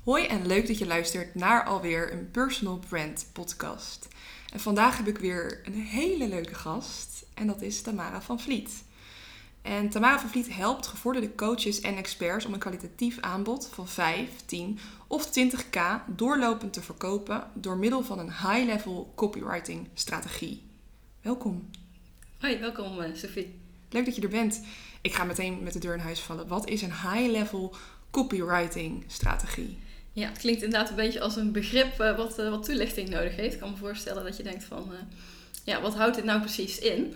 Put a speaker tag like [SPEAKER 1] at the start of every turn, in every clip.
[SPEAKER 1] Hoi en leuk dat je luistert naar alweer een Personal Brand podcast. En vandaag heb ik weer een hele leuke gast en dat is Tamara van Vliet. En Tamara van Vliet helpt gevorderde coaches en experts om een kwalitatief aanbod van 5, 10 of 20k doorlopend te verkopen door middel van een high-level copywriting strategie. Welkom.
[SPEAKER 2] Hoi, welkom Sophie.
[SPEAKER 1] Leuk dat je er bent. Ik ga meteen met de deur in huis vallen. Wat is een high-level copywriting strategie?
[SPEAKER 2] Ja, het klinkt inderdaad een beetje als een begrip wat toelichting nodig heeft. Ik kan me voorstellen dat je denkt van, wat houdt dit nou precies in?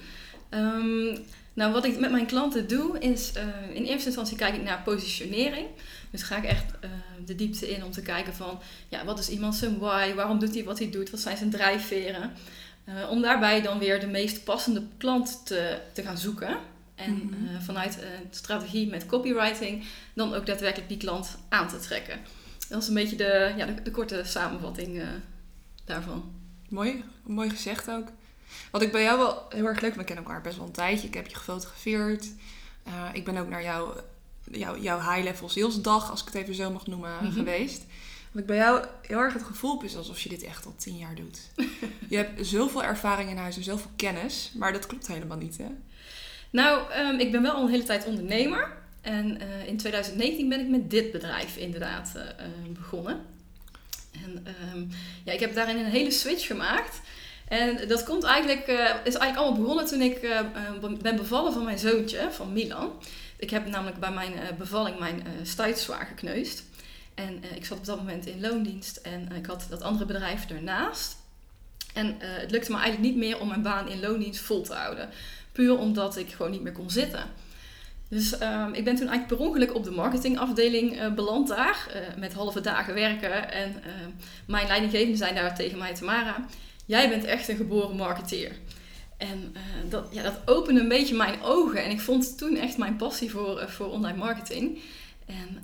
[SPEAKER 2] Wat ik met mijn klanten doe is, in eerste instantie kijk ik naar positionering. Dus ga ik echt de diepte in om te kijken van, wat is iemand zijn why? Waarom doet hij wat hij doet? Wat zijn zijn drijfveren? Om daarbij dan weer de meest passende klant te gaan zoeken. En vanuit een strategie met copywriting dan ook daadwerkelijk die klant aan te trekken. Dat is een beetje de korte samenvatting daarvan.
[SPEAKER 1] Mooi gezegd ook. Wat ik bij jou wel heel erg leuk vind, we kennen elkaar best wel een tijdje. Ik heb je gefotografeerd. Ik ben ook naar jouw high-level salesdag, als ik het even zo mag noemen, geweest. Wat ik bij jou heel erg het gevoel heb is alsof je dit echt al 10 jaar doet. Je hebt zoveel ervaring in huis en zoveel kennis, maar dat klopt helemaal niet, hè?
[SPEAKER 2] Nou, ik ben wel al een hele tijd ondernemer. En in 2019 ben ik met dit bedrijf inderdaad begonnen. En ik heb daarin een hele switch gemaakt. En dat komt is eigenlijk allemaal begonnen toen ik ben bevallen van mijn zoontje, van Milan. Ik heb namelijk bij mijn bevalling mijn stuitzwaar gekneusd. En ik zat op dat moment in loondienst en ik had dat andere bedrijf daarnaast. En het lukte me eigenlijk niet meer om mijn baan in loondienst vol te houden. Puur omdat ik gewoon niet meer kon zitten. Dus ik ben toen eigenlijk per ongeluk op de marketingafdeling beland daar. Met halve dagen werken. En mijn leidinggevenden zei daar tegen mij: Tamara, jij bent echt een geboren marketeer. En dat opende een beetje mijn ogen. En ik vond toen echt mijn passie voor online marketing. En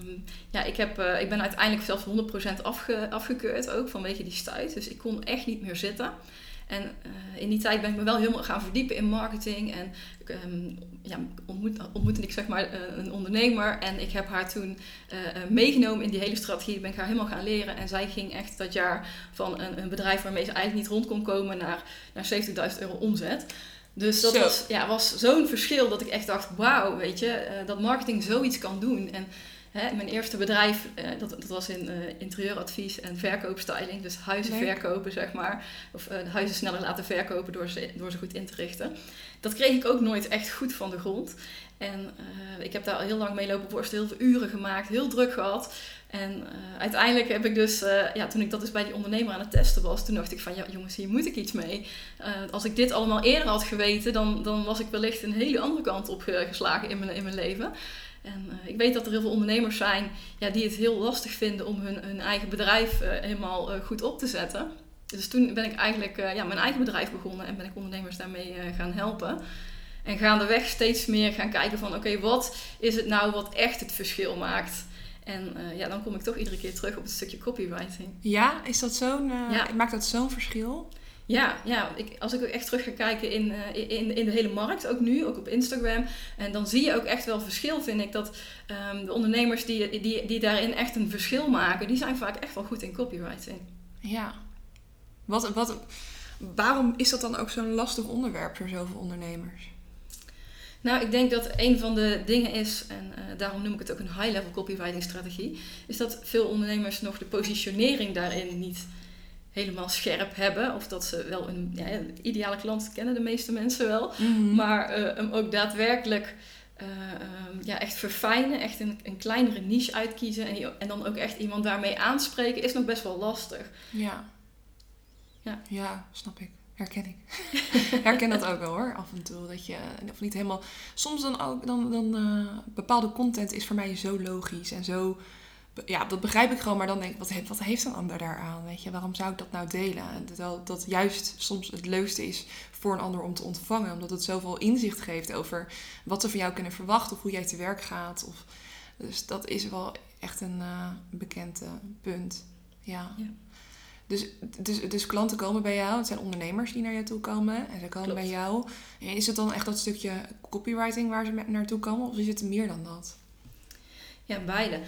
[SPEAKER 2] ik ben uiteindelijk zelfs 100% afgekeurd ook vanwege die stuit. Dus ik kon echt niet meer zitten. En in die tijd ben ik me wel helemaal gaan verdiepen in marketing. En ontmoette ik zeg maar een ondernemer. En ik heb haar toen meegenomen in die hele strategie. Ben ik haar helemaal gaan leren. En zij ging echt dat jaar van een bedrijf waarmee ze eigenlijk niet rond kon komen naar €70.000 omzet. Dus dat was zo'n verschil dat ik echt dacht, wauw, weet je, dat marketing zoiets kan doen. En mijn eerste bedrijf, dat was in interieuradvies en verkoopstyling. Dus huizen verkopen, zeg maar. Of huizen sneller laten verkopen door ze goed in te richten. Dat kreeg ik ook nooit echt goed van de grond. En ik heb daar al heel lang mee lopen worstelen, heel veel uren gemaakt, heel druk gehad. En uiteindelijk heb ik dus, toen ik dat dus bij die ondernemer aan het testen was, toen dacht ik van, ja jongens, hier moet ik iets mee. Als ik dit allemaal eerder had geweten, dan was ik wellicht een hele andere kant op geslagen in mijn leven. En ik weet dat er heel veel ondernemers zijn die het heel lastig vinden om hun eigen bedrijf helemaal goed op te zetten. Dus toen ben ik eigenlijk mijn eigen bedrijf begonnen en ben ik ondernemers daarmee gaan helpen. En gaandeweg steeds meer gaan kijken van oké, wat is het nou wat echt het verschil maakt? En dan kom ik toch iedere keer terug op het stukje copywriting.
[SPEAKER 1] Ja, is dat maakt dat zo'n verschil?
[SPEAKER 2] Ja, als ik ook echt terug ga kijken in de hele markt, ook nu, ook op Instagram. En dan zie je ook echt wel verschil, vind ik, dat de ondernemers die daarin echt een verschil maken, die zijn vaak echt wel goed in copywriting.
[SPEAKER 1] Ja. Waarom is dat dan ook zo'n lastig onderwerp voor zoveel ondernemers?
[SPEAKER 2] Nou, ik denk dat een van de dingen is, en daarom noem ik het ook een high-level copywriting strategie, is dat veel ondernemers nog de positionering daarin niet helemaal scherp hebben. Of dat ze wel een ideale klant kennen de meeste mensen wel. Mm-hmm. Maar hem ook daadwerkelijk echt verfijnen. Echt een kleinere niche uitkiezen. En dan ook echt iemand daarmee aanspreken is nog best wel lastig.
[SPEAKER 1] Ja, snap ik. Herken ik. Herken dat ook wel hoor, af en toe. Dat je of niet helemaal. Soms dan ook bepaalde content is voor mij zo logisch en zo. Ja, dat begrijp ik gewoon, maar dan denk ik, wat heeft een ander daaraan? Weet je, waarom zou ik dat nou delen? Terwijl dat juist soms het leukste is voor een ander om te ontvangen, omdat het zoveel inzicht geeft over wat ze van jou kunnen verwachten of hoe jij te werk gaat. Dus dat is wel echt een bekend punt. Ja. Dus klanten komen bij jou, het zijn ondernemers die naar je toe komen en ze komen bij jou. En is het dan echt dat stukje copywriting waar ze naartoe komen of is het meer dan dat?
[SPEAKER 2] Ja, beide.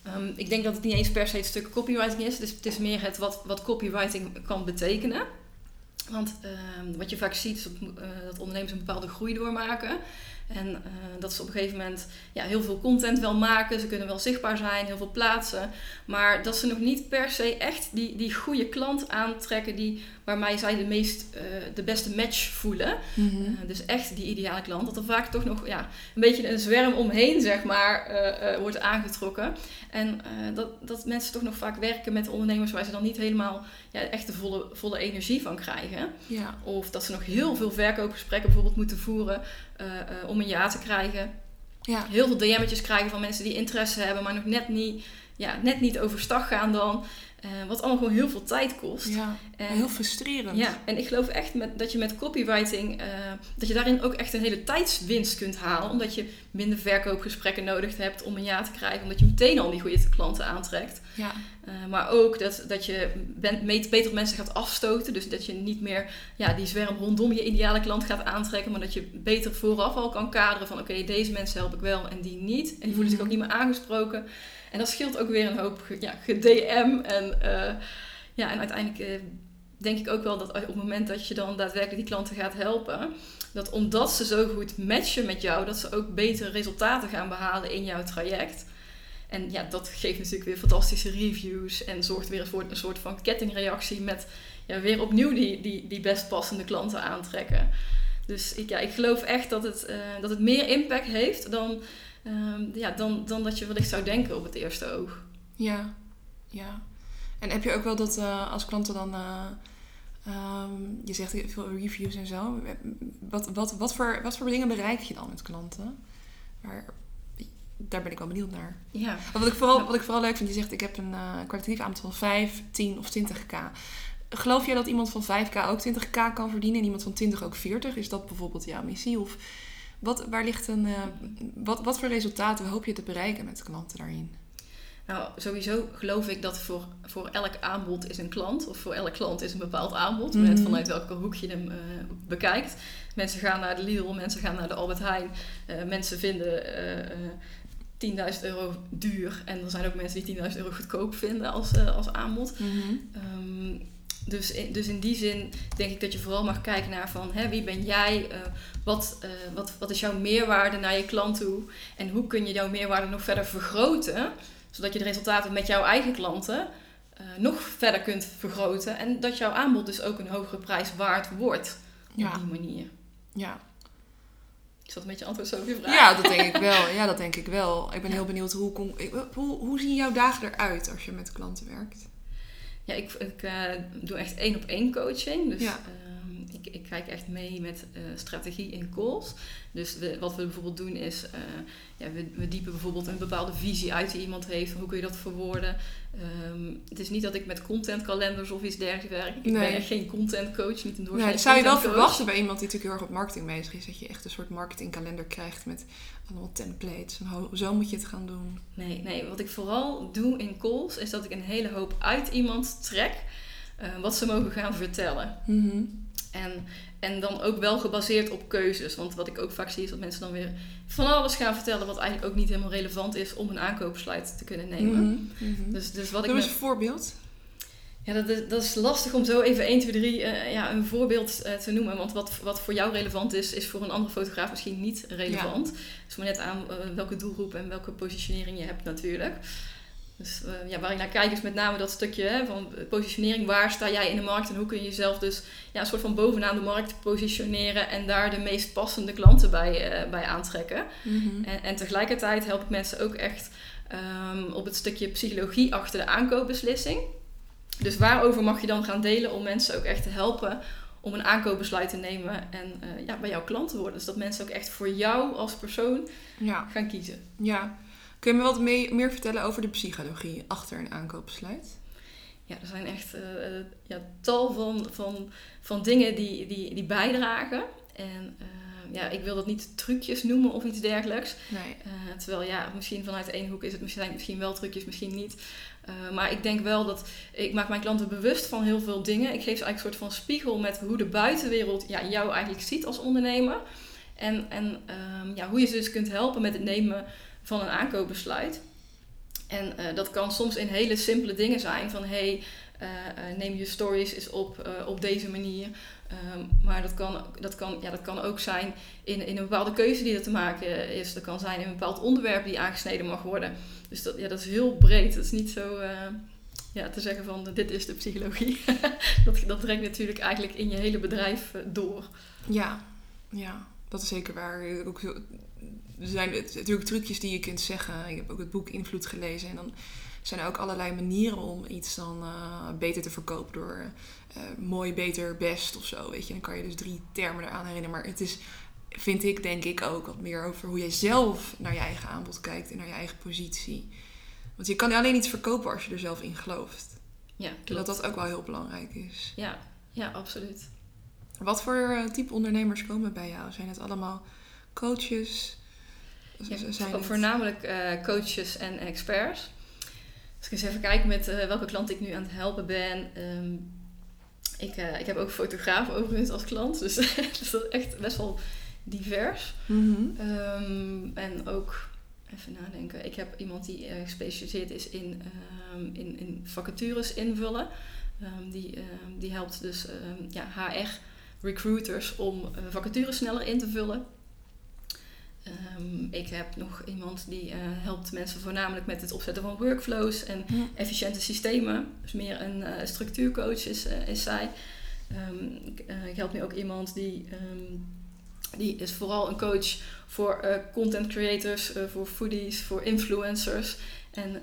[SPEAKER 2] Ik denk dat het niet eens per se het stuk copywriting is. Dus het is meer het wat copywriting kan betekenen. Want wat je vaak ziet is dat ondernemers een bepaalde groei doormaken. En dat ze op een gegeven moment heel veel content wel maken. Ze kunnen wel zichtbaar zijn, heel veel plaatsen. Maar dat ze nog niet per se echt die goede klant aantrekken waarmee zij de beste match voelen.
[SPEAKER 1] Mm-hmm.
[SPEAKER 2] Dus echt die ideale klant. Dat er vaak toch nog een beetje een zwerm omheen, zeg maar, wordt aangetrokken. En dat mensen toch nog vaak werken met ondernemers waar ze dan niet helemaal echt de volle energie van krijgen.
[SPEAKER 1] Ja.
[SPEAKER 2] Of dat ze nog heel veel verkoopgesprekken bijvoorbeeld moeten voeren om een ja te krijgen.
[SPEAKER 1] Ja.
[SPEAKER 2] Heel veel DM'tjes krijgen van mensen die interesse hebben, maar nog net niet overstag gaan dan. Wat allemaal gewoon heel veel tijd kost.
[SPEAKER 1] Ja, heel frustrerend.
[SPEAKER 2] Ja, en ik geloof echt dat je met copywriting, dat je daarin ook echt een hele tijdswinst kunt halen. Omdat je minder verkoopgesprekken nodig hebt om een ja te krijgen. Omdat je meteen al die goede klanten aantrekt.
[SPEAKER 1] Ja.
[SPEAKER 2] Maar ook dat je beter mensen gaat afstoten. Dus dat je niet meer die zwerm rondom je ideale klant gaat aantrekken. Maar dat je beter vooraf al kan kaderen van oké, deze mensen help ik wel en die niet. En die voelen zich ook niet meer aangesproken. En dat scheelt ook weer een hoop gedm. En uiteindelijk denk ik ook wel dat op het moment dat je dan daadwerkelijk die klanten gaat helpen, dat omdat ze zo goed matchen met jou, dat ze ook betere resultaten gaan behalen in jouw traject. En dat geeft natuurlijk weer fantastische reviews en zorgt weer voor een soort van kettingreactie met weer opnieuw die best passende klanten aantrekken. Dus ik geloof echt dat het meer impact heeft dan dat je wellicht zou denken op het eerste oog.
[SPEAKER 1] Ja. En heb je ook wel dat als klanten dan... je zegt veel reviews en zo. Wat voor dingen bereik je dan met klanten? Daar ben ik wel benieuwd naar.
[SPEAKER 2] Ja.
[SPEAKER 1] Wat ik vooral leuk vind, je zegt ik heb een kwalitatief aanbod van 5, 10 of 20k. Geloof jij dat iemand van 5k ook 20k kan verdienen en iemand van 20 ook 40? Is dat bijvoorbeeld jouw missie? Of waar ligt wat voor resultaten hoop je te bereiken met klanten daarin?
[SPEAKER 2] Nou, sowieso geloof ik dat voor elk aanbod is een klant. Of voor elk klant is een bepaald aanbod.
[SPEAKER 1] Mm-hmm.
[SPEAKER 2] Net vanuit welke hoek je hem bekijkt. Mensen gaan naar de Lidl, mensen gaan naar de Albert Heijn. Mensen vinden 10.000 euro duur. En er zijn ook mensen die 10.000 euro goedkoop vinden als aanbod.
[SPEAKER 1] Mm-hmm.
[SPEAKER 2] Dus in die zin denk ik dat je vooral mag kijken naar van wie ben jij, wat is jouw meerwaarde naar je klant toe en hoe kun je jouw meerwaarde nog verder vergroten, zodat je de resultaten met jouw eigen klanten nog verder kunt vergroten en dat jouw aanbod dus ook een hogere prijs waard wordt op die manier.
[SPEAKER 1] Ja.
[SPEAKER 2] Is dat een beetje antwoord zo op je vraag?
[SPEAKER 1] Ja, dat denk ik wel. Ik ben heel benieuwd, hoe zien jouw dagen eruit als je met klanten werkt?
[SPEAKER 2] Ja, ik doe echt 1-op-1 coaching. Dus ik kijk echt mee met strategie in calls. Dus wat we bijvoorbeeld doen is, we diepen bijvoorbeeld een bepaalde visie uit die iemand heeft. Hoe kun je dat verwoorden? Het is niet dat ik met contentkalenders of iets dergelijks werk. Ik ben echt geen content coach, niet een doorsnee.
[SPEAKER 1] Dat zou je wel verwachten bij iemand die natuurlijk heel erg op marketing bezig is. Dat je echt een soort marketingkalender krijgt met allemaal templates. En zo moet je het gaan doen.
[SPEAKER 2] Nee, wat ik vooral doe in calls is dat ik een hele hoop uit iemand trek. Wat ze mogen gaan vertellen.
[SPEAKER 1] Mm-hmm.
[SPEAKER 2] En dan ook wel gebaseerd op keuzes. Want wat ik ook vaak zie is dat mensen dan weer van alles gaan vertellen wat eigenlijk ook niet helemaal relevant is om een aankoopbesluit te kunnen nemen.
[SPEAKER 1] Mm-hmm.
[SPEAKER 2] Dus wat
[SPEAKER 1] Doe eens een voorbeeld.
[SPEAKER 2] Ja, dat is lastig om zo even 1, 2, 3 een voorbeeld te noemen. Want wat voor jou relevant is voor een andere fotograaf misschien niet relevant. Het is maar net aan welke doelgroep en welke positionering je hebt natuurlijk. Dus waar ik naar kijk is met name dat stukje van positionering. Waar sta jij in de markt en hoe kun je jezelf dus een soort van bovenaan de markt positioneren en daar de meest passende klanten bij aantrekken.
[SPEAKER 1] Mm-hmm.
[SPEAKER 2] En tegelijkertijd help ik mensen ook echt op het stukje psychologie achter de aankoopbeslissing. Dus waarover mag je dan gaan delen om mensen ook echt te helpen om een aankoopbesluit te nemen en bij jouw klant te worden. Dus dat mensen ook echt voor jou als persoon gaan kiezen.
[SPEAKER 1] Ja. Kun je me wat meer vertellen over de psychologie achter een aankoopbesluit?
[SPEAKER 2] Ja, er zijn echt tal van dingen die bijdragen. En ik wil dat niet trucjes noemen of iets dergelijks.
[SPEAKER 1] Nee.
[SPEAKER 2] Terwijl misschien vanuit de ene hoek is het misschien wel trucjes, misschien niet. Maar ik denk wel dat ik maak mijn klanten bewust van heel veel dingen. Ik geef ze eigenlijk een soort van spiegel met hoe de buitenwereld jou eigenlijk ziet als ondernemer. En hoe je ze dus kunt helpen met het nemen van een aankoopbesluit. En dat kan soms in hele simpele dingen zijn. Van neem je stories eens op deze manier. Maar dat kan ook zijn in een bepaalde keuze die er te maken is. Dat kan zijn in een bepaald onderwerp die aangesneden mag worden. Dus dat is heel breed. Het is niet zo te zeggen van dit is de psychologie. dat trekt natuurlijk eigenlijk in je hele bedrijf door.
[SPEAKER 1] Ja, dat is zeker waar. Ook zo, er zijn natuurlijk trucjes die je kunt zeggen. Ik heb ook het boek Invloed gelezen. En dan zijn er ook allerlei manieren om iets dan beter te verkopen door mooi, beter, best of zo. Weet je, dan kan je dus 3 termen eraan herinneren. Maar het is, vind ik, denk ik ook wat meer over hoe jij zelf naar je eigen aanbod kijkt en naar je eigen positie. Want je kan alleen iets verkopen als je er zelf in gelooft.
[SPEAKER 2] Ja,
[SPEAKER 1] klopt. Dat ook wel heel belangrijk is.
[SPEAKER 2] Ja, absoluut.
[SPEAKER 1] Wat voor type ondernemers komen bij jou? Zijn het allemaal coaches?
[SPEAKER 2] Voornamelijk coaches en experts. Als ik eens even kijk met welke klant ik nu aan het helpen ben. Ik heb ook fotograaf overigens als klant. Dus dat is echt best wel divers.
[SPEAKER 1] Mm-hmm.
[SPEAKER 2] En ook, even nadenken. Ik heb iemand die gespecialiseerd is in vacatures invullen. Die helpt dus HR recruiters om vacatures sneller in te vullen. Ik heb nog iemand die helpt mensen voornamelijk met het opzetten van workflows en efficiënte systemen. Dus meer een structuurcoach is zij. Ik help nu ook iemand die is vooral een coach voor content creators, voor foodies, voor influencers. En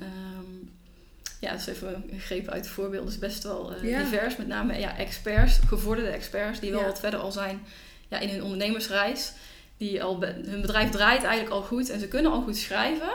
[SPEAKER 2] dus even een greep uit het voorbeeld. Dus best wel divers. Met name experts, gevorderde experts die wel wat verder al zijn in hun ondernemersreis. Hun bedrijf draait eigenlijk al goed en ze kunnen al goed schrijven.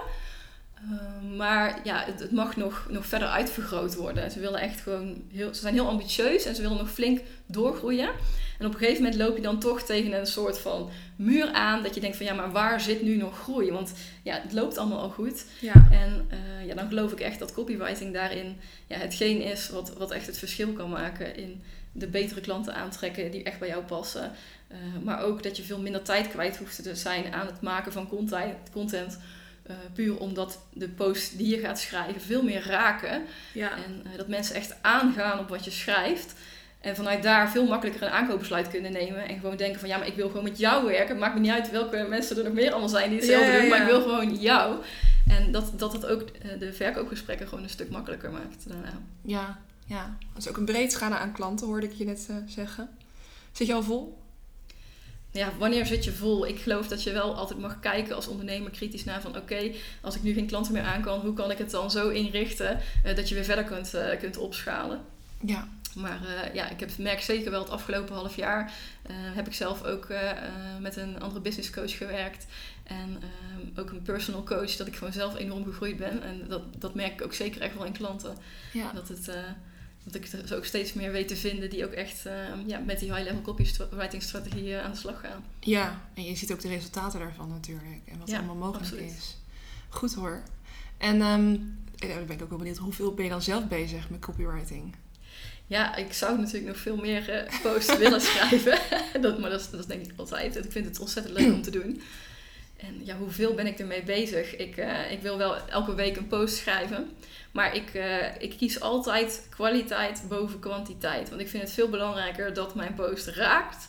[SPEAKER 2] Maar het mag nog verder uitvergroot worden. Ze willen echt ze zijn heel ambitieus en ze willen nog flink doorgroeien. En op een gegeven moment loop je dan toch tegen een soort van muur aan. Dat je denkt van maar waar zit nu nog groei? Want het loopt allemaal al goed.
[SPEAKER 1] Ja.
[SPEAKER 2] En dan geloof ik echt dat copywriting daarin hetgeen is wat echt het verschil kan maken in de betere klanten aantrekken die echt bij jou passen. Maar ook dat je veel minder tijd kwijt hoeft te zijn aan het maken van content. Puur omdat de posts die je gaat schrijven veel meer raken. Ja. En dat mensen echt aangaan op wat je schrijft. En vanuit daar veel makkelijker een aankoopbesluit kunnen nemen. En gewoon denken van maar ik wil gewoon met jou werken. Het maakt me niet uit welke mensen er nog meer allemaal zijn die hetzelfde doen. Maar ik wil gewoon jou. En dat het ook de verkoopgesprekken gewoon een stuk makkelijker maakt daarna.
[SPEAKER 1] Ja. Dat is ook een breed scala aan klanten, hoorde ik je net zeggen. Zit je al vol?
[SPEAKER 2] Ja, wanneer zit je vol? Ik geloof dat je wel altijd mag kijken als ondernemer kritisch naar van als ik nu geen klanten meer aan kan, hoe kan ik het dan zo inrichten dat je weer verder kunt opschalen?
[SPEAKER 1] Ja.
[SPEAKER 2] Maar ik merk zeker wel het afgelopen half jaar heb ik zelf ook met een andere business coach gewerkt. En ook een personal coach, dat ik gewoon zelf enorm gegroeid ben. En dat merk ik ook zeker echt wel in klanten. Ja. Dat ik er ook steeds meer weet te vinden die ook echt met die high-level copywriting strategie aan de slag gaan.
[SPEAKER 1] Ja, en je ziet ook de resultaten daarvan natuurlijk. En wat allemaal mogelijk absoluut is. Goed hoor. En dan ben ik ook wel benieuwd, hoeveel ben je dan zelf bezig met copywriting?
[SPEAKER 2] Ja, ik zou natuurlijk nog veel meer posts willen schrijven. Maar dat is denk ik altijd. Ik vind het ontzettend leuk om te doen. En hoeveel ben ik ermee bezig? Ik wil wel elke week een post schrijven. Maar ik kies altijd kwaliteit boven kwantiteit. Want ik vind het veel belangrijker dat mijn post raakt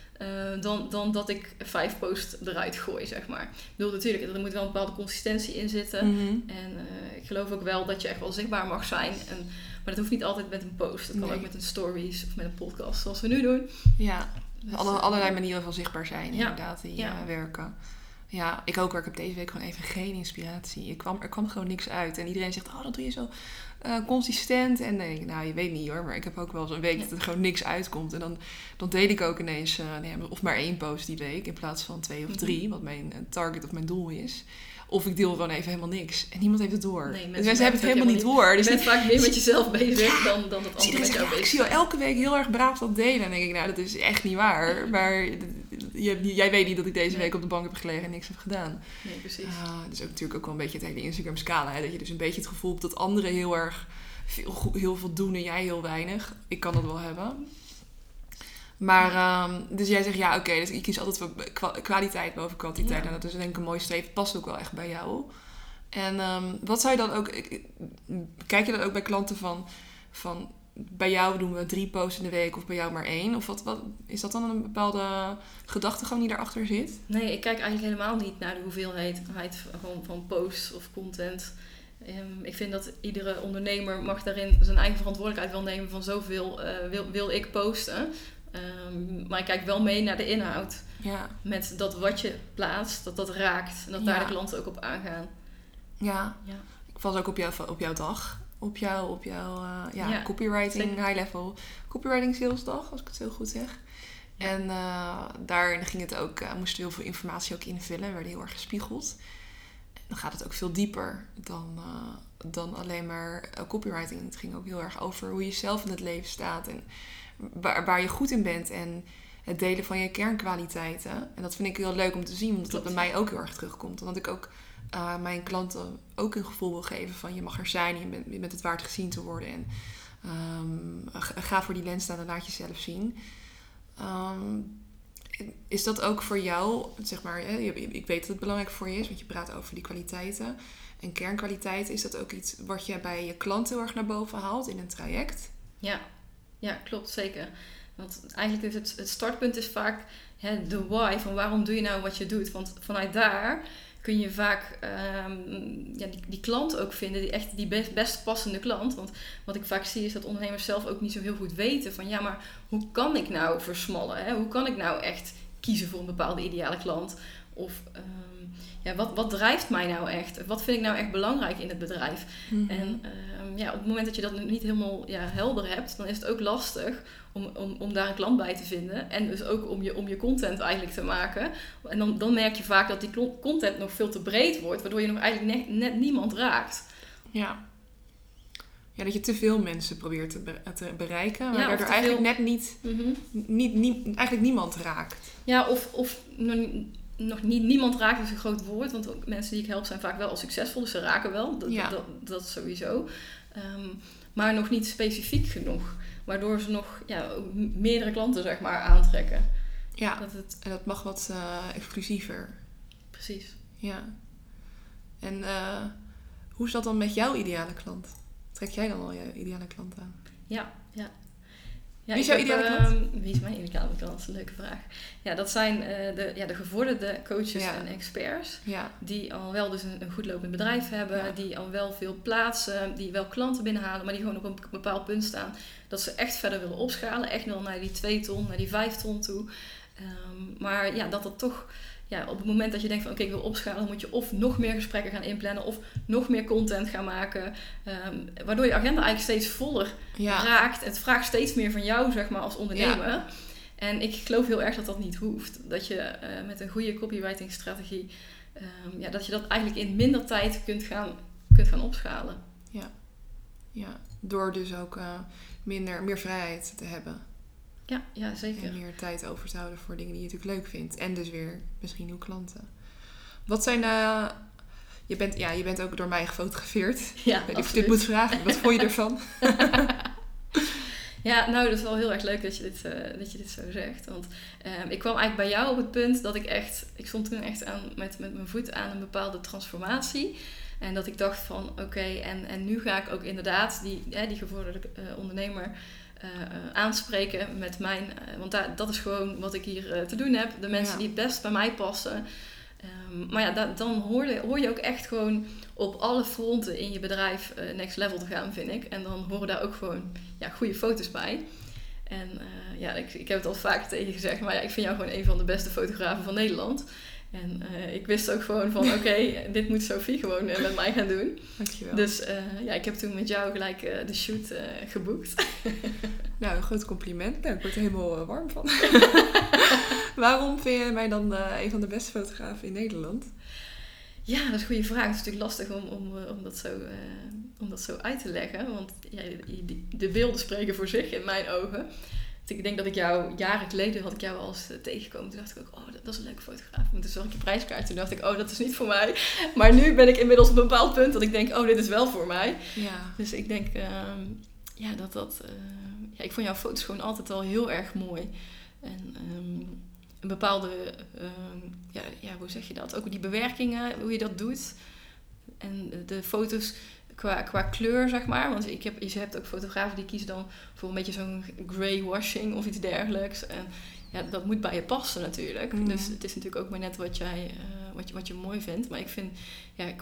[SPEAKER 2] dan dat ik 5 posts eruit gooi, zeg maar. Ik bedoel, natuurlijk, er moet wel een bepaalde consistentie in zitten. Mm-hmm. En ik geloof ook wel dat je echt wel zichtbaar mag zijn. Maar dat hoeft niet altijd met een post. Dat kan ook met een stories of met een podcast, zoals we nu doen.
[SPEAKER 1] Ja, dus, allerlei manieren van zichtbaar zijn, inderdaad, die werken. Ja, ik ook hoor. Ik heb deze week gewoon even geen inspiratie. Er kwam gewoon niks uit. En iedereen zegt, dat doe je zo consistent. En dan denk ik, je weet niet hoor. Maar ik heb ook wel eens een week dat er gewoon niks uitkomt. En dan deel ik ook ineens of maar 1 post die week. In plaats van 2 of 3. Wat mijn target of mijn doel is. Of ik deel gewoon even helemaal niks. En niemand heeft het door. Nee, mensen hebben het helemaal niet door.
[SPEAKER 2] Dus je bent vaak meer met jezelf bezig dan dat andere met jou bezig is.
[SPEAKER 1] Ik zie wel elke week heel erg braaf dat delen. En dan denk ik, dat is echt niet waar. Maar jij weet niet dat ik deze week op de bank heb gelegen en niks heb gedaan.
[SPEAKER 2] Nee, precies.
[SPEAKER 1] Dat is ook natuurlijk ook wel een beetje het hele Instagram-scala. Hè? Dat je dus een beetje het gevoel hebt dat anderen heel veel doen en jij heel weinig. Ik kan dat wel hebben. Maar, dus jij zegt, dus je kiest altijd voor kwaliteit boven kwantiteit. En dat is denk ik een mooi streven. Past ook wel echt bij jou. En wat zou je dan ook... Kijk je dan ook bij klanten van bij jou doen we 3 posts in de week of bij jou maar 1? Of wat is dat dan een bepaalde gedachtegang die daarachter zit?
[SPEAKER 2] Nee, ik kijk eigenlijk helemaal niet naar de hoeveelheid van posts of content. Ik vind dat iedere ondernemer mag daarin zijn eigen verantwoordelijkheid wel nemen van zoveel wil ik posten. Maar ik kijk wel mee naar de inhoud.
[SPEAKER 1] Ja.
[SPEAKER 2] Met dat wat je plaatst, dat raakt. En dat daar de klanten ook op aangaan.
[SPEAKER 1] Ja. Ik val ook op jouw dag. Op jouw copywriting
[SPEAKER 2] zeker.
[SPEAKER 1] high level. Copywriting salesdag, als ik het zo goed zeg. Ja. En daar ging het ook, moesten we heel veel informatie ook invullen. We werden heel erg gespiegeld. En dan gaat het ook veel dieper dan alleen maar copywriting. Het ging ook heel erg over hoe je zelf in het leven staat. En waar je goed in bent. En het delen van je kernkwaliteiten. En dat vind ik heel leuk om te zien. Omdat dat bij mij ook heel erg terugkomt. Omdat ik ook mijn klanten ook een gevoel wil geven van je mag er zijn. Je bent het waard gezien te worden. En ga voor die lens staan en laat jezelf zien. Is dat ook voor jou, zeg maar, ik weet dat het belangrijk voor je is, want je praat over die kwaliteiten en kernkwaliteiten. Is dat ook iets wat je bij je klant heel erg naar boven haalt in een traject?
[SPEAKER 2] Ja, klopt, zeker. Want eigenlijk is het startpunt is vaak de why, van waarom doe je nou wat je doet. Want vanuit daar kun je vaak die klant ook vinden, die best passende klant. Want wat ik vaak zie is dat ondernemers zelf ook niet zo heel goed weten van ja, maar hoe kan ik nou versmallen? Hè? Hoe kan ik nou echt kiezen voor een bepaalde ideale klant? Of wat drijft mij nou echt? Wat vind ik nou echt belangrijk in het bedrijf? Mm-hmm. En op het moment dat je dat niet helemaal helder hebt, dan is het ook lastig om daar een klant bij te vinden. En dus ook om je content eigenlijk te maken. En dan merk je vaak dat die content nog veel te breed wordt, waardoor je nog eigenlijk net niemand raakt.
[SPEAKER 1] Ja, dat je te veel mensen probeert te bereiken, maar daardoor eigenlijk net niet, eigenlijk niemand raakt.
[SPEAKER 2] Ja, of nog niet niemand raakt is een groot woord, want ook mensen die ik help zijn vaak wel al succesvol, dus ze raken wel, dat sowieso. Maar nog niet specifiek genoeg, waardoor ze nog meerdere klanten zeg maar aantrekken.
[SPEAKER 1] Ja, en dat mag wat exclusiever.
[SPEAKER 2] Precies.
[SPEAKER 1] Ja. En hoe is dat dan met jouw ideale klant? Trek jij dan al je ideale klant aan?
[SPEAKER 2] Ja.
[SPEAKER 1] Wie is jouw ideale klant?
[SPEAKER 2] Wie is mijn ideale klant? Dat is een leuke vraag. Ja, dat zijn de gevorderde coaches en experts. Ja. Die al wel dus een goed lopend bedrijf hebben. Ja. Die al wel veel plaatsen. Die wel klanten binnenhalen. Maar die gewoon op een bepaald punt staan. Dat ze echt verder willen opschalen. Echt wel naar die 2 ton, naar die 5 ton toe. Maar dat toch... Ja, op het moment dat je denkt van oké, ik wil opschalen, moet je of nog meer gesprekken gaan inplannen of nog meer content gaan maken. Waardoor je agenda eigenlijk steeds voller raakt. Het vraagt steeds meer van jou, zeg maar, als ondernemer. Ja. En ik geloof heel erg dat dat niet hoeft. Dat je met een goede copywriting strategie, dat je dat eigenlijk in minder tijd kunt gaan opschalen.
[SPEAKER 1] Ja. Door dus ook meer vrijheid te hebben.
[SPEAKER 2] Ja, zeker.
[SPEAKER 1] En meer tijd over te houden voor dingen die je natuurlijk leuk vindt. En dus weer misschien nieuwe klanten. Wat zijn... Je bent ook door mij gefotografeerd.
[SPEAKER 2] Ja,
[SPEAKER 1] of ik dit moet vragen. Wat vond je ervan?
[SPEAKER 2] Ja, nou, dat is wel heel erg leuk dat je dit zo zegt. Want ik kwam eigenlijk bij jou op het punt dat ik stond toen echt met mijn voet aan een bepaalde transformatie. En dat ik dacht van oké, en nu ga ik ook inderdaad die gevorderde ondernemer... aanspreken met mijn... want dat is gewoon wat ik hier te doen heb. De mensen die het best bij mij passen. Dan hoor je ook echt gewoon op alle fronten in je bedrijf next level te gaan, vind ik. En dan horen daar ook gewoon goede foto's bij. En ik heb het al vaak tegen gezegd, maar ik vind jou gewoon een van de beste fotografen van Nederland. En ik wist ook gewoon van oké, dit moet Sophie gewoon met mij gaan doen.
[SPEAKER 1] Dankjewel.
[SPEAKER 2] Dus ik heb toen met jou gelijk de shoot geboekt.
[SPEAKER 1] Nou, een groot compliment. Nou, ik word er helemaal warm van. Waarom vind je mij dan een van de beste fotografen in Nederland?
[SPEAKER 2] Ja, dat is een goede vraag. Het is natuurlijk lastig om dat zo uit te leggen. Want de beelden spreken voor zich in mijn ogen. Ik denk dat ik jou, jaren geleden had ik jou al eens tegengekomen. Toen dacht ik ook, dat is een leuke fotograaf. Maar toen zag ik je prijskaart. Toen dacht ik, dat is niet voor mij. Maar nu ben ik inmiddels op een bepaald punt dat ik denk, dit is wel voor mij. Ja. Dus ik denk, ik vond jouw foto's gewoon altijd al heel erg mooi. En een bepaalde, hoe zeg je dat? Ook die bewerkingen, hoe je dat doet. En de foto's qua kleur, zeg maar. Want je hebt ook fotografen die kiezen dan voor een beetje zo'n grey washing of iets dergelijks. En ja, dat moet bij je passen natuurlijk.
[SPEAKER 1] Mm.
[SPEAKER 2] Dus het is natuurlijk ook maar net wat je mooi vindt. Maar ik vind, ja,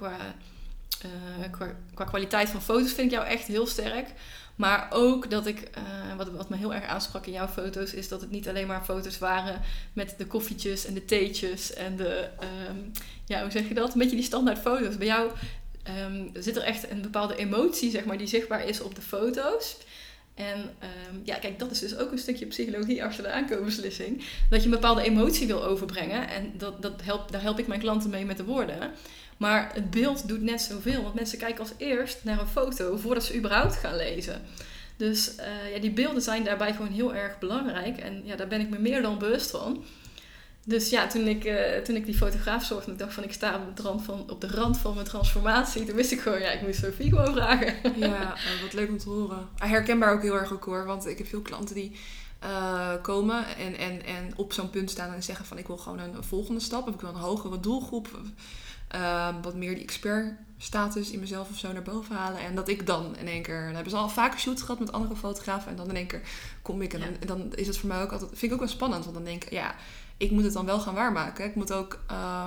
[SPEAKER 2] qua kwaliteit van foto's vind ik jou echt heel sterk. Maar ook dat ik, wat me heel erg aansprak in jouw foto's, is dat het niet alleen maar foto's waren met de koffietjes en de theetjes en de, hoe zeg je dat? Een beetje die standaard foto's. Bij jou zit er echt een bepaalde emotie, zeg maar, die zichtbaar is op de foto's. En kijk, dat is dus ook een stukje psychologie achter de aankoopbeslissing. Dat je een bepaalde emotie wil overbrengen. En daar help ik mijn klanten mee met de woorden. Maar het beeld doet net zoveel. Want mensen kijken als eerst naar een foto voordat ze überhaupt gaan lezen. Dus die beelden zijn daarbij gewoon heel erg belangrijk. En ja, daar ben ik me meer dan bewust van. Dus ja, toen ik die fotograaf zocht en ik dacht van ik sta op de rand van mijn transformatie. Toen wist ik gewoon, ik moet Sophie gewoon vragen.
[SPEAKER 1] Ja, wat leuk om te horen. Herkenbaar ook heel erg ook hoor. Want ik heb veel klanten die komen en op zo'n punt staan en zeggen van ik wil gewoon een volgende stap. Of ik wil een hogere doelgroep. Wat meer die expertstatus in mezelf of zo naar boven halen. En dat ik dan in één keer... Dan hebben ze al vaker shoots gehad met andere fotografen. En dan in één keer kom ik. En dan is het voor mij ook altijd... Vind ik ook wel spannend. Want dan denk ik, ik moet het dan wel gaan waarmaken. Ik moet ook...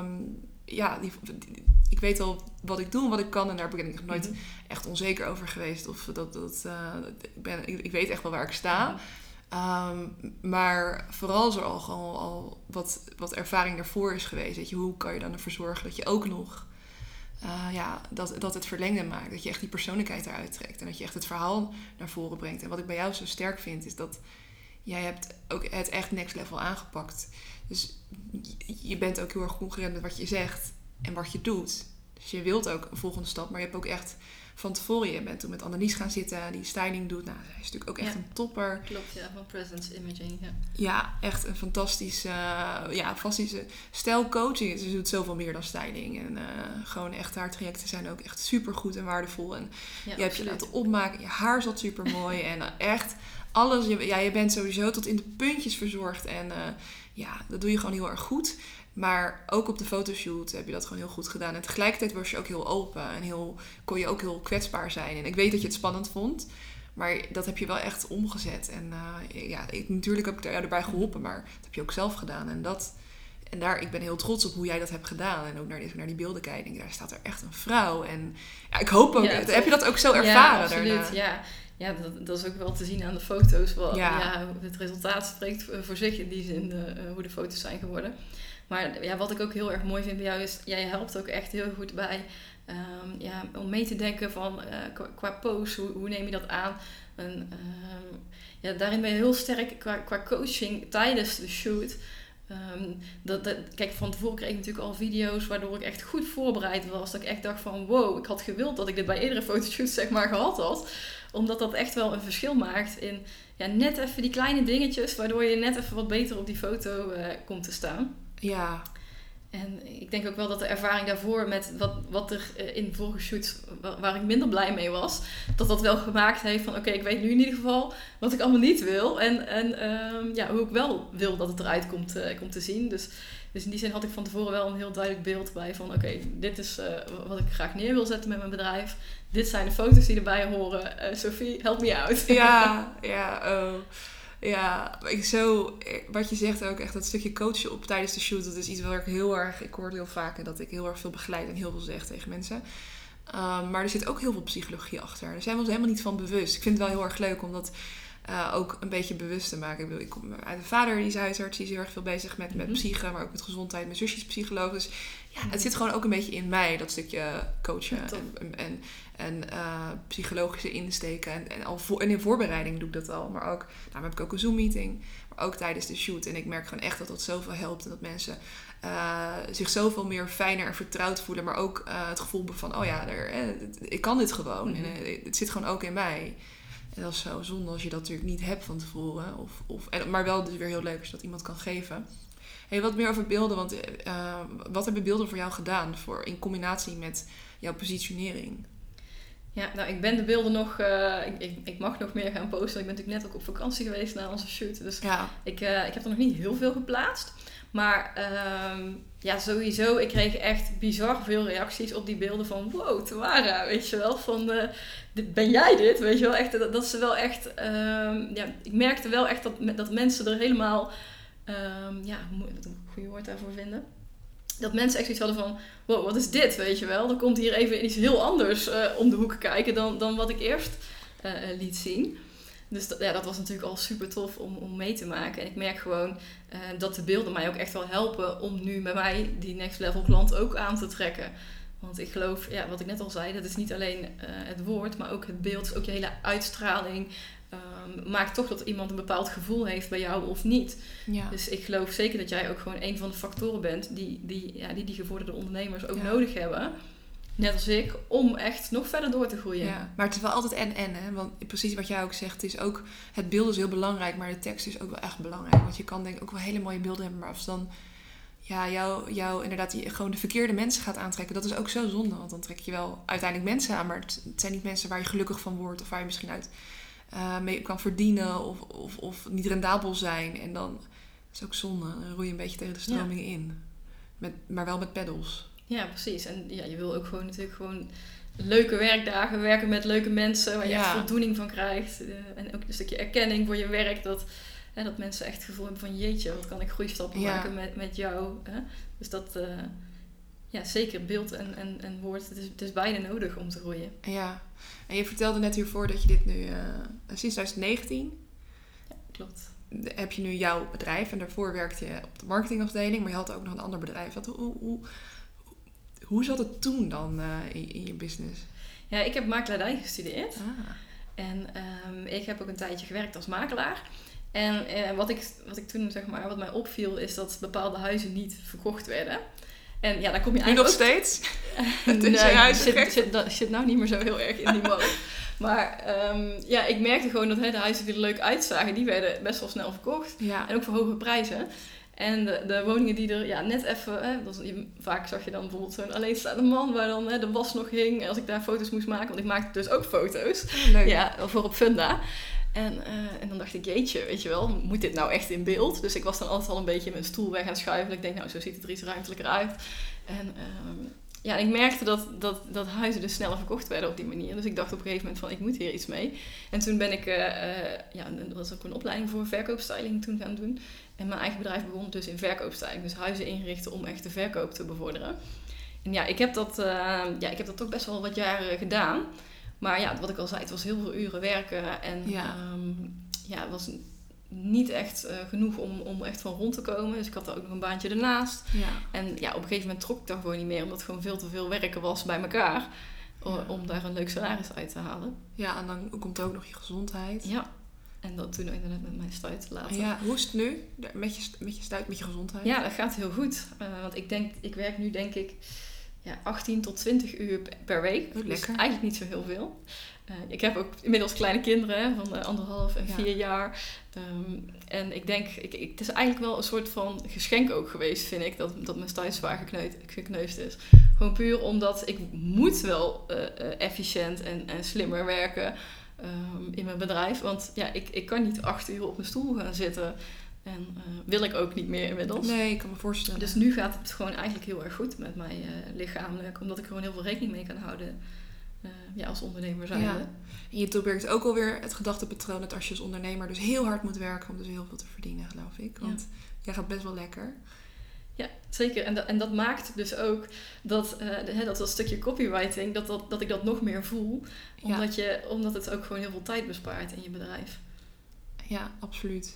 [SPEAKER 1] ik weet al wat ik doe en wat ik kan. En daar ben ik nog nooit echt onzeker over geweest. Of ik weet echt wel waar ik sta. Maar vooral als er al wat ervaring daarvoor is geweest. Weet je, hoe kan je dan ervoor zorgen dat je ook nog... dat het verlengde maakt. Dat je echt die persoonlijkheid eruit trekt. En dat je echt het verhaal naar voren brengt. En wat ik bij jou zo sterk vind, is dat jij hebt ook het echt next level aangepakt. Dus je bent ook heel erg congruent met wat je zegt en wat je doet. Dus je wilt ook een volgende stap, maar je hebt ook echt van tevoren... Je bent toen met Annelies gaan zitten, die styling doet. Nou, hij is natuurlijk ook echt een topper.
[SPEAKER 2] Klopt, ja, van Presence Imaging.
[SPEAKER 1] Ja, echt een fantastische stijlcoaching. Ze doet zoveel meer dan styling. En gewoon echt haar trajecten zijn ook echt supergoed en waardevol. En je hebt je laten opmaken, je haar zat super mooi. En echt alles, je bent sowieso tot in de puntjes verzorgd. En dat doe je gewoon heel erg goed. Maar ook op de fotoshoot heb je dat gewoon heel goed gedaan. En tegelijkertijd was je ook heel open. En kon je ook heel kwetsbaar zijn. En ik weet dat je het spannend vond. Maar dat heb je wel echt omgezet. En natuurlijk heb ik jou erbij geholpen. Maar dat heb je ook zelf gedaan. Ik ben heel trots op hoe jij dat hebt gedaan. En ook naar die beelden kijken. Daar staat er echt een vrouw. En ik hoop ook... heb je dat ook zo ervaren?
[SPEAKER 2] Ja, absoluut. Daarna? Ja, dat is ook wel te zien aan de foto's. Het resultaat spreekt voor zich in die zin hoe de foto's zijn geworden. Maar wat ik ook heel erg mooi vind bij jou is... Jij helpt ook echt heel goed bij... om mee te denken van qua pose, hoe neem je dat aan? En, daarin ben je heel sterk qua coaching tijdens de shoot. Kijk, van tevoren kreeg ik natuurlijk al video's waardoor ik echt goed voorbereid was. Dat ik echt dacht van wow, ik had gewild dat ik dit bij eerdere fotoshoots zeg maar gehad had. Omdat dat echt wel een verschil maakt in net even die kleine dingetjes waardoor je net even wat beter op die foto komt te staan.
[SPEAKER 1] Ja.
[SPEAKER 2] En ik denk ook wel dat de ervaring daarvoor met wat er in de vorige shoots waar ik minder blij mee was, dat wel gemaakt heeft van oké, ik weet nu in ieder geval wat ik allemaal niet wil en hoe ik wel wil dat het eruit komt te zien. Dus in die zin had ik van tevoren wel een heel duidelijk beeld bij van oké, dit is wat ik graag neer wil zetten met mijn bedrijf. Dit zijn de foto's die erbij horen. Sophie, help me out.
[SPEAKER 1] Ja, wat je zegt ook echt, dat stukje coachen op tijdens de shoot, dat is iets waar ik ik hoor het heel vaak en dat ik heel erg veel begeleid en heel veel zeg tegen mensen. Maar er zit ook heel veel psychologie achter. Daar zijn we ons helemaal niet van bewust. Ik vind het wel heel erg leuk om dat ook een beetje bewust te maken. Ik kom uit een vader, die is huisarts, die is heel erg veel bezig met psyche, maar ook met gezondheid. Mijn zusje is psycholoog, dus het zit gewoon ook een beetje in mij, dat stukje coachen en psychologische insteken. En in voorbereiding doe ik dat al, maar ook, daarom heb ik ook een Zoom-meeting, maar ook tijdens de shoot. En ik merk gewoon echt dat dat zoveel helpt en dat mensen zich zoveel meer fijner en vertrouwd voelen, maar ook het gevoel van, ik kan dit gewoon. En het zit gewoon ook in mij. En dat is zo zonde als je dat natuurlijk niet hebt van tevoren. Maar wel dus weer heel leuk als je dat iemand kan geven. Hey, wat meer over beelden, want wat hebben beelden voor jou gedaan in combinatie met jouw positionering?
[SPEAKER 2] Ja, nou ik ben de beelden nog... Ik mag nog meer gaan posten. Ik ben natuurlijk net ook op vakantie geweest na onze shoot. Dus ik heb er nog niet heel veel geplaatst. Maar sowieso, ik kreeg echt bizar veel reacties op die beelden van wow, Tamara, weet je wel, van ben jij dit, weet je wel, echt, dat ze wel echt, ik merkte wel echt dat mensen er helemaal, moet ik een goede woord daarvoor vinden, dat mensen echt zoiets hadden van, wow, wat is dit, weet je wel, er komt hier even iets heel anders om de hoek kijken dan wat ik eerst liet zien. Dus dat was natuurlijk al super tof om mee te maken. En ik merk gewoon dat de beelden mij ook echt wel helpen om nu bij mij die next level klant ook aan te trekken. Want ik geloof, wat ik net al zei, dat is niet alleen het woord, maar ook het beeld, ook je hele uitstraling. Maakt toch dat iemand een bepaald gevoel heeft bij jou of niet. Ja. Dus ik geloof zeker dat jij ook gewoon een van de factoren bent die gevorderde ondernemers ook nodig hebben. Net als ik, om echt nog verder door te groeien.
[SPEAKER 1] Ja, maar het is wel altijd en, hè? Want precies wat jij ook zegt, het is ook, het beeld is heel belangrijk, maar de tekst is ook wel echt belangrijk. Want je kan denk ik ook wel hele mooie beelden hebben, maar als dan jou inderdaad gewoon de verkeerde mensen gaat aantrekken, dat is ook zo zonde. Want dan trek je wel uiteindelijk mensen aan, maar het zijn niet mensen waar je gelukkig van wordt of waar je misschien uit mee kan verdienen of niet rendabel zijn. En dan is het ook zonde. Dan roei je een beetje tegen de stromingen in. Maar wel met peddels.
[SPEAKER 2] Ja, precies. En je wil ook gewoon natuurlijk gewoon leuke werkdagen werken met leuke mensen waar je echt voldoening van krijgt. En ook een stukje erkenning voor je werk. Dat mensen echt het gevoel hebben van jeetje, wat kan ik groeistappen maken met jou. Dus dat, zeker beeld en woord. Het is beide nodig om te groeien.
[SPEAKER 1] Ja, en je vertelde net hiervoor dat je dit nu sinds 2019...
[SPEAKER 2] Ja, klopt.
[SPEAKER 1] Heb je nu jouw bedrijf en daarvoor werkte je op de marketingafdeling, maar je had ook nog een ander bedrijf. Hoe zat het toen dan in je business?
[SPEAKER 2] Ja, ik heb makelaardij gestudeerd. En ik heb ook een tijdje gewerkt als makelaar. En wat ik toen, wat mij opviel, is dat bepaalde huizen niet verkocht werden. En daar kom je eigenlijk
[SPEAKER 1] nu nog steeds?
[SPEAKER 2] Zit nou niet meer zo heel erg in die markt. Maar ik merkte gewoon dat de huizen die er leuk uitzagen, die werden best wel snel verkocht. Ja. En ook voor hoge prijzen. En de woningen die er net even... vaak zag je dan bijvoorbeeld zo'n alleenstaande man waar dan de was nog hing. En als ik daar foto's moest maken, want ik maakte dus ook foto's. Leuk. Ja, voor op Funda. En dan dacht ik, jeetje, weet je wel, moet dit nou echt in beeld? Dus ik was dan altijd al een beetje mijn stoel weg aan het schuiven. Ik denk, nou, zo ziet het er iets ruimtelijker uit. En ik merkte dat huizen dus sneller verkocht werden op die manier. Dus ik dacht op een gegeven moment van, ik moet hier iets mee. En toen ben ik, dat was ook een opleiding voor verkoopstyling toen gaan doen. En mijn eigen bedrijf begon dus in verkoopstyling. Dus huizen inrichten om echt de verkoop te bevorderen. En ik heb dat toch best wel wat jaren gedaan. Maar wat ik al zei, het was heel veel uren werken. En het was niet echt genoeg om echt van rond te komen. Dus ik had er ook nog een baantje ernaast. Ja. En op een gegeven moment trok ik daar gewoon niet meer. Omdat het gewoon veel te veel werken was bij elkaar. Om daar een leuk salaris uit te halen.
[SPEAKER 1] Ja, en dan komt er ook nog je gezondheid.
[SPEAKER 2] Ja. En dat toen inderdaad met mijn stuit later.
[SPEAKER 1] Ja, hoe is het nu? Met je stuit, met je gezondheid?
[SPEAKER 2] Ja, dat gaat heel goed. Want ik werk nu denk ik 18 tot 20 uur per week. Dus eigenlijk niet zo heel veel. Ik heb ook inmiddels kleine kinderen van 1,5 en 4 jaar. En ik denk, het is eigenlijk wel een soort van geschenk ook geweest, vind ik, dat mijn stuit zwaar gekneusd is. Gewoon puur omdat ik moet wel efficiënt en slimmer werken in mijn bedrijf. Want ik kan niet 8 uur op mijn stoel gaan zitten. En wil ik ook niet meer inmiddels.
[SPEAKER 1] Nee, ik kan me voorstellen.
[SPEAKER 2] Dus nu gaat het gewoon eigenlijk heel erg goed met mij lichamelijk. Omdat ik gewoon heel veel rekening mee kan houden als ondernemer zijnde. Ja.
[SPEAKER 1] En je bewerkt ook alweer het gedachtepatroon dat als je als ondernemer dus heel hard moet werken om dus heel veel te verdienen, geloof ik. Want jij gaat best wel lekker.
[SPEAKER 2] Ja, zeker. En dat maakt dus ook dat stukje copywriting, dat ik dat nog meer voel. Omdat het ook gewoon heel veel tijd bespaart in je bedrijf.
[SPEAKER 1] Ja, absoluut.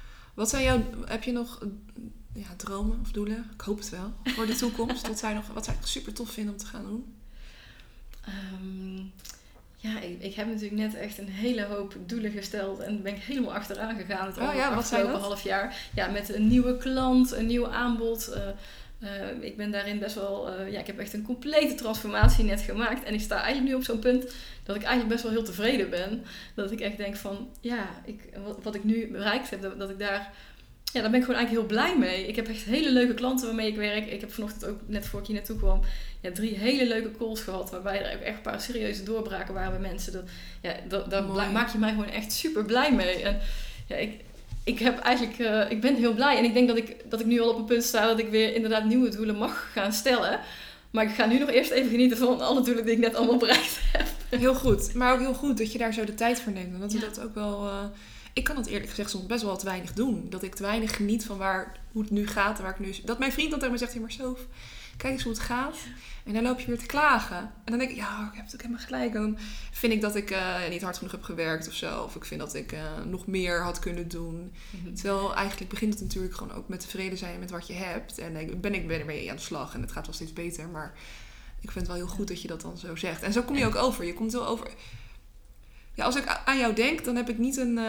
[SPEAKER 1] Heb je nog dromen of doelen? Ik hoop het wel. Voor de toekomst. Wat zou je super tof vinden om te gaan doen?
[SPEAKER 2] Ik heb natuurlijk net echt een hele hoop doelen gesteld. En ben ik helemaal achteraan gegaan het
[SPEAKER 1] afgelopen
[SPEAKER 2] half jaar. Ja, met een nieuwe klant, een nieuw aanbod. Ik ben daarin best wel... ik heb echt een complete transformatie net gemaakt. En ik sta eigenlijk nu op zo'n punt dat ik eigenlijk best wel heel tevreden ben. Dat ik echt denk van... wat ik nu bereikt heb, dat ik daar... Ja, daar ben ik gewoon eigenlijk heel blij mee. Ik heb echt hele leuke klanten waarmee ik werk. Ik heb vanochtend ook, net voor ik hier naartoe kwam, 3 hele leuke calls gehad. Waarbij er ook echt een paar serieuze doorbraken waren bij mensen. Daar maak je mij gewoon echt super blij mee. En ik ben heel blij. En ik denk dat ik nu al op een punt sta dat ik weer inderdaad nieuwe doelen mag gaan stellen. Maar ik ga nu nog eerst even genieten van alle doelen die ik net allemaal bereikt heb.
[SPEAKER 1] Heel goed. Maar ook heel goed dat je daar zo de tijd voor neemt. Omdat we dat ook wel... ik kan het eerlijk gezegd soms best wel te weinig doen. Dat ik te weinig geniet van hoe het nu gaat. En waar ik nu... Dat mijn vriend dan tegen me zegt, maar Sof, kijk eens hoe het gaat. En dan loop je weer te klagen. En dan denk ik, ja, ik heb het ook helemaal gelijk. Dan vind ik dat ik niet hard genoeg heb gewerkt of zo. Of ik vind dat ik nog meer had kunnen doen. Mm-hmm. Terwijl eigenlijk begint het natuurlijk gewoon ook met tevreden zijn met wat je hebt. En ik ben ermee aan de slag. En het gaat wel steeds beter. Maar ik vind het wel heel goed dat je dat dan zo zegt. En zo kom je ook over. Je komt wel over... Ja, als ik aan jou denk, dan heb ik niet een...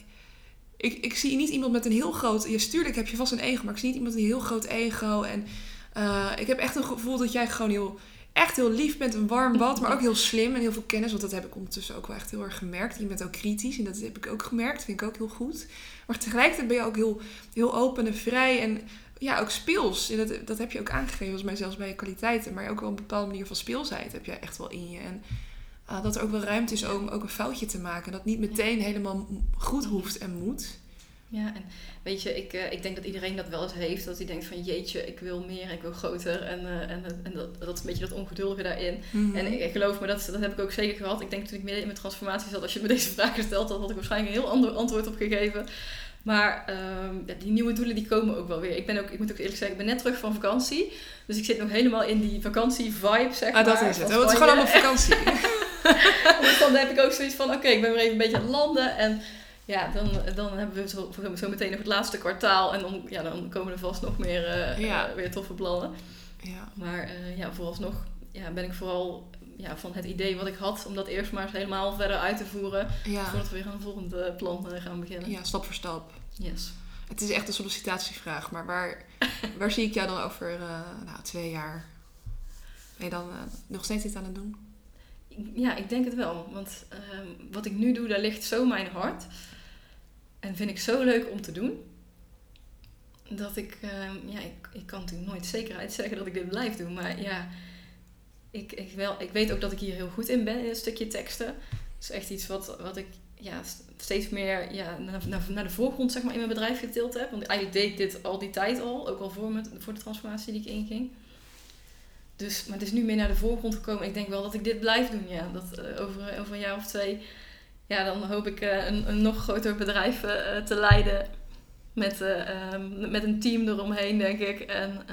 [SPEAKER 1] Ik zie niet iemand met een heel groot... Ja, tuurlijk heb je vast een ego. Maar ik zie niet iemand met een heel groot ego. En ik heb echt een gevoel dat jij gewoon echt heel lief bent. Een warm bad. Maar ook heel slim en heel veel kennis. Want dat heb ik ondertussen ook wel echt heel erg gemerkt. Je bent ook kritisch. En dat heb ik ook gemerkt. Dat vind ik ook heel goed. Maar tegelijkertijd ben je ook heel, heel open en vrij. En ja, ook speels. En dat heb je ook aangegeven. Volgens mij zelfs bij je kwaliteiten. Maar ook wel een bepaalde manier van speelsheid heb jij echt wel in je. En dat er ook wel ruimte is om ook een foutje te maken. Dat niet meteen helemaal goed hoeft en moet.
[SPEAKER 2] Ja, en weet je, ik denk dat iedereen dat wel eens heeft. Dat hij denkt van jeetje, ik wil meer, ik wil groter. En dat is een beetje dat ongeduldige daarin. Mm-hmm. En ik geloof me, dat heb ik ook zeker gehad. Ik denk toen ik midden in mijn transformatie zat, als je me deze vraag gesteld had, had ik waarschijnlijk een heel ander antwoord op gegeven. Maar die nieuwe doelen die komen ook wel weer. Ik moet ook eerlijk zeggen, ik ben net terug van vakantie. Dus ik zit nog helemaal in die vakantie-vibe, zeg maar.
[SPEAKER 1] Dat is het. Het is gewoon allemaal vakantie.
[SPEAKER 2] Dus dan heb ik ook zoiets van, oké, ik ben weer even een beetje aan het landen. En ja, dan hebben we zo meteen nog het laatste kwartaal. En dan komen er vast nog meer weer toffe plannen. Ja. Maar vooralsnog ben ik vooral van het idee wat ik had, om dat eerst maar eens helemaal verder uit te voeren. Ja. Voordat we weer aan een volgende plan gaan beginnen.
[SPEAKER 1] Ja, stap voor stap.
[SPEAKER 2] Yes.
[SPEAKER 1] Het is echt een sollicitatievraag. Maar waar zie ik jou dan over 2 jaar? Ben je dan nog steeds iets aan het doen?
[SPEAKER 2] Ja, ik denk het wel. Want wat ik nu doe, daar ligt zo mijn hart. En vind ik zo leuk om te doen. Dat ik kan natuurlijk nooit zekerheid zeggen dat ik dit blijf doen. Maar ja, ik weet ook dat ik hier heel goed in ben, in een stukje teksten. Dat is echt iets wat ik steeds meer naar de voorgrond, zeg maar, in mijn bedrijf getild heb. Want eigenlijk deed ik dit al die tijd al. Ook al voor de transformatie die ik inging. Dus, maar het is nu meer naar de voorgrond gekomen. Ik denk wel dat ik dit blijf doen. Ja. Dat over een jaar of 2... Ja, dan hoop ik een nog groter bedrijf te leiden. Met een team eromheen, denk ik. En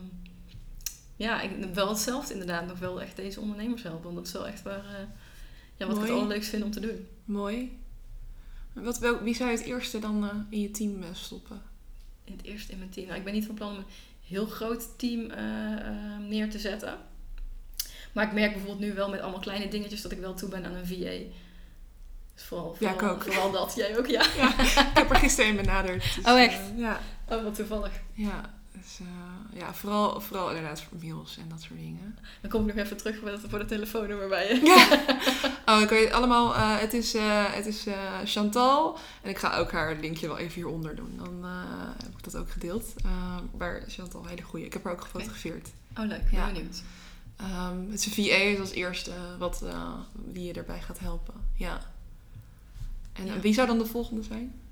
[SPEAKER 2] wel hetzelfde inderdaad. Nog wel echt deze ondernemers helpen. Want dat is wel echt wat ik het allerleukst vind om te doen.
[SPEAKER 1] Mooi. Wie zou je het eerste dan in je team stoppen?
[SPEAKER 2] In het eerste in mijn team? Nou, ik ben niet van plan om een heel groot team neer te zetten. Maar ik merk bijvoorbeeld nu wel met allemaal kleine dingetjes dat ik wel toe ben aan een VA. Dus vooral dat. Jij ook, ja.
[SPEAKER 1] Ik heb er gisteren een benaderd. Dus,
[SPEAKER 2] echt?
[SPEAKER 1] Ja.
[SPEAKER 2] Oh, wat toevallig.
[SPEAKER 1] Ja, dus vooral inderdaad voor mails en dat soort dingen.
[SPEAKER 2] Dan kom ik nog even terug voor de telefoonnummer bij je.
[SPEAKER 1] Ja. Ik weet het allemaal. Het is Chantal. En ik ga ook haar linkje wel even hieronder doen. Dan heb ik dat ook gedeeld. Maar Chantal, hele goeie. Ik heb haar ook gefotografeerd.
[SPEAKER 2] Oh, leuk. Ben benieuwd.
[SPEAKER 1] Het is een VA is als eerste wie je erbij gaat helpen. Ja. En wie zou dan de volgende zijn?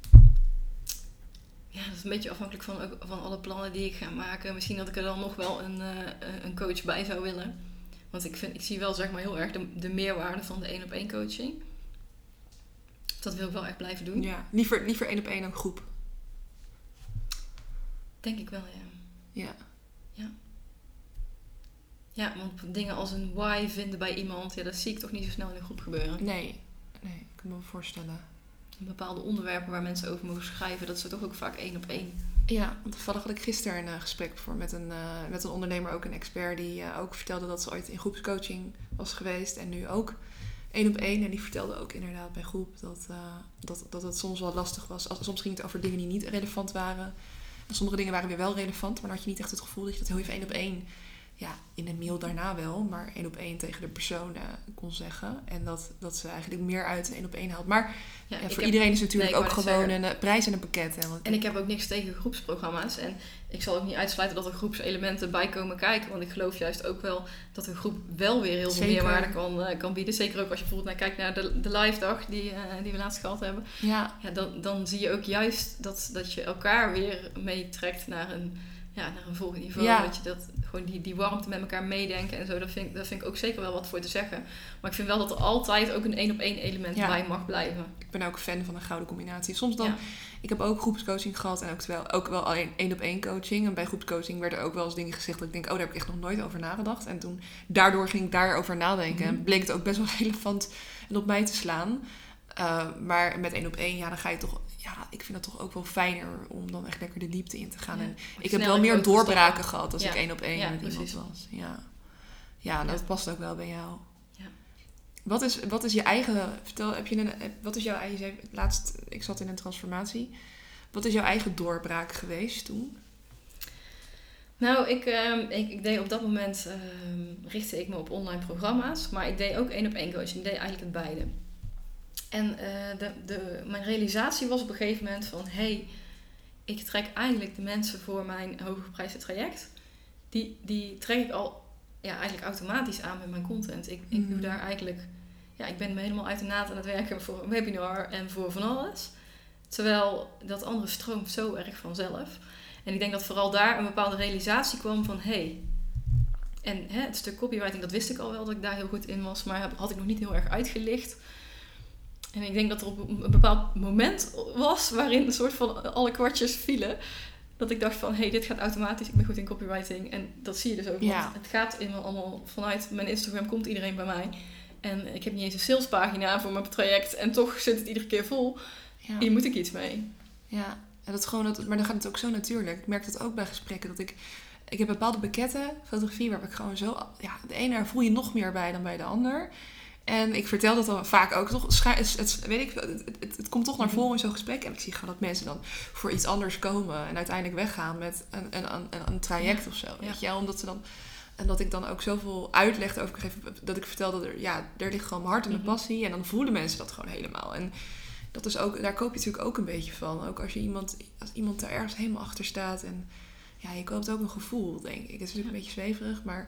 [SPEAKER 2] Ja, dat is een beetje afhankelijk van alle plannen die ik ga maken. Misschien dat ik er dan nog wel een coach bij zou willen. Want ik zie wel, zeg maar, heel erg de meerwaarde van de 1-op-1 coaching. Dat wil ik wel echt blijven doen.
[SPEAKER 1] Ja, liever 1-op-1 dan groep.
[SPEAKER 2] Denk ik wel, ja.
[SPEAKER 1] Ja.
[SPEAKER 2] Ja, want dingen als een why vinden bij iemand, dat zie ik toch niet zo snel in een groep gebeuren.
[SPEAKER 1] Nee, ik kan me voorstellen.
[SPEAKER 2] Bepaalde onderwerpen waar mensen over mogen schrijven, dat is toch ook vaak 1-op-1.
[SPEAKER 1] Ja, want toevallig had ik gisteren een gesprek met een ondernemer, ook een expert, die ook vertelde dat ze ooit in groepscoaching was geweest en nu ook 1-op-1. En die vertelde ook inderdaad bij groep dat het soms wel lastig was. Soms ging het over dingen die niet relevant waren. En sommige dingen waren weer wel relevant, maar dan had je niet echt het gevoel dat je dat heel even 1-op-1 in een mail daarna wel, maar 1-op-1 tegen de persoon kon zeggen. En dat ze eigenlijk meer uit 1-op-1 haalt. Maar voor iedereen is natuurlijk ook gewoon een prijs en een pakket. Hè,
[SPEAKER 2] en ik heb ook niks tegen groepsprogramma's. En ik zal ook niet uitsluiten dat er groepselementen bij komen kijken. Want ik geloof juist ook wel dat een groep wel weer heel veel meerwaarde kan bieden. Zeker ook als je bijvoorbeeld kijkt naar de live dag die we laatst gehad hebben. Ja, dan zie je ook juist dat je elkaar weer meetrekt naar een volgend niveau. Ja. Dat je gewoon die warmte met elkaar meedenken en zo. Dat vind ik ook zeker wel wat voor te zeggen. Maar ik vind wel dat er altijd ook een 1-op-1 element bij mag blijven.
[SPEAKER 1] Ik ben ook fan van een gouden combinatie. Soms dan, ik heb ook groepscoaching gehad en ook wel alleen 1-op-1 coaching. En bij groepscoaching werden ook wel eens dingen gezegd dat ik denk, daar heb ik echt nog nooit over nagedacht. En toen, daardoor ging ik daarover nadenken. En bleek het ook best wel relevant en op mij te slaan. Maar met 1-op-1, dan ga je toch... ik vind het toch ook wel fijner om dan echt lekker de diepte in te gaan. En ik heb wel meer doorbraken gehad als ik 1-op-1 met iemand was. Ja, dat past ook wel bij jou. Ja. Wat is je eigen... wat is jouw eigen... Laatst, ik zat in een transformatie. Wat is jouw eigen doorbraak geweest toen?
[SPEAKER 2] Nou, ik deed op dat moment... richtte ik me op online programma's. Maar ik deed ook 1-op-1 coaching. Ik deed eigenlijk het beide. En mijn realisatie was op een gegeven moment van... ik trek eigenlijk de mensen voor mijn hooggeprijsde traject. Die trek ik al eigenlijk automatisch aan met mijn content. Ik doe daar eigenlijk... ik ben me helemaal uit de naad aan het werken voor een webinar en voor van alles. Terwijl dat andere stroomt zo erg vanzelf. En ik denk dat vooral daar een bepaalde realisatie kwam van... En het stuk copywriting, dat wist ik al wel dat ik daar heel goed in was. Maar had ik nog niet heel erg uitgelicht... En ik denk dat er op een bepaald moment was waarin een soort van alle kwartjes vielen. Dat ik dacht van, dit gaat automatisch, ik ben goed in copywriting. En dat zie je dus ook, want het gaat allemaal vanuit mijn Instagram, komt iedereen bij mij. En ik heb niet eens een salespagina voor mijn traject en toch zit het iedere keer vol. Ja. Hier moet ik iets mee.
[SPEAKER 1] Ja, en maar dan gaat het ook zo natuurlijk. Ik merk dat ook bij gesprekken, dat ik heb bepaalde pakketten, fotografie, waar ik gewoon zo... de ene voel je nog meer bij dan bij de ander... En ik vertel dat dan vaak ook toch, het komt toch naar voren in zo'n gesprek. En ik zie gewoon dat mensen dan voor iets anders komen en uiteindelijk weggaan met een traject of zo. Ja. Weet je, omdat ze dan, en dat ik dan ook zoveel uitleg over geef, dat ik vertel dat er ligt gewoon mijn hart en mijn passie. En dan voelen mensen dat gewoon helemaal. En dat is ook, daar koop je natuurlijk ook een beetje van. Ook als iemand daar ergens helemaal achter staat. En je koopt ook een gevoel, denk ik. Het is natuurlijk een beetje zweverig, maar...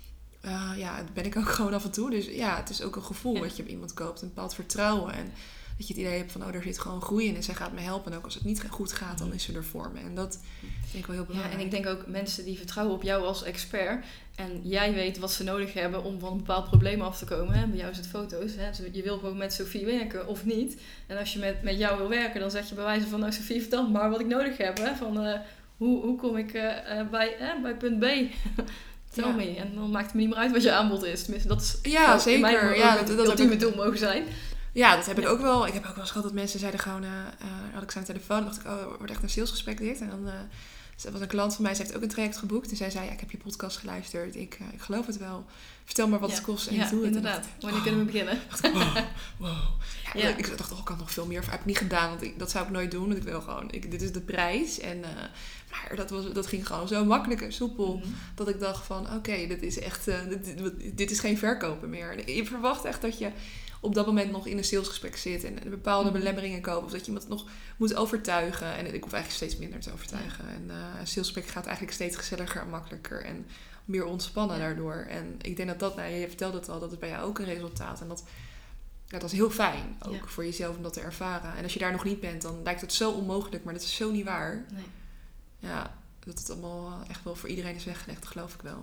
[SPEAKER 1] dat ben ik ook gewoon af en toe. Dus het is ook een gevoel wat je op iemand koopt. Een bepaald vertrouwen. En dat je het idee hebt van, er zit gewoon groei in. En zij gaat me helpen. En ook als het niet goed gaat, dan is ze er voor me. En dat vind ik wel heel belangrijk.
[SPEAKER 2] Ja, en ik denk ook mensen die vertrouwen op jou als expert. En jij weet wat ze nodig hebben om van een bepaald probleem af te komen. Hè? Bij jou is het foto's. Hè? Dus je wil gewoon met Sophie werken of niet. En als je met jou wil werken, dan zeg je bij wijze van... Sophie, vertel maar wat ik nodig heb. Hè? Van, hoe kom ik bij punt B... Tell me. En dan maakt het me niet meer uit wat je aanbod is. Tenminste, dat is
[SPEAKER 1] zeker.
[SPEAKER 2] Dat ultieme doel mogen zijn.
[SPEAKER 1] Ja, dat heb ik ook wel. Ik heb ook wel eens gehad dat mensen zeiden gewoon... had ik ze aan de telefoon, dacht ik, het wordt echt een salesgesprek dit. En dan was een klant van mij, ze heeft ook een traject geboekt. En zij zei, ik heb je podcast geluisterd. Ik geloof het wel. Vertel maar wat het kost en ik doe het.
[SPEAKER 2] Inderdaad. Wanneer kunnen we beginnen?
[SPEAKER 1] Wow. Ik dacht, ik kan nog veel meer. Heb ik niet gedaan, want dat zou ik nooit doen. Want ik wil gewoon, dit is de prijs. En... maar dat ging gewoon zo makkelijk en soepel. Dat ik dacht van, oké, dit is echt... dit is geen verkopen meer. Je verwacht echt dat je op dat moment nog in een salesgesprek zit... en bepaalde belemmeringen komen. Of dat je iemand nog moet overtuigen. En ik hoef eigenlijk steeds minder te overtuigen. En een salesgesprek gaat eigenlijk steeds gezelliger en makkelijker. En meer ontspannen daardoor. En ik denk dat je vertelde het al, dat is bij jou ook een resultaat. En dat is heel fijn, ook voor jezelf om dat te ervaren. En als je daar nog niet bent, dan lijkt het zo onmogelijk. Maar dat is zo niet waar. Nee. Ja, dat het allemaal echt wel voor iedereen is weggelegd, dat geloof ik wel.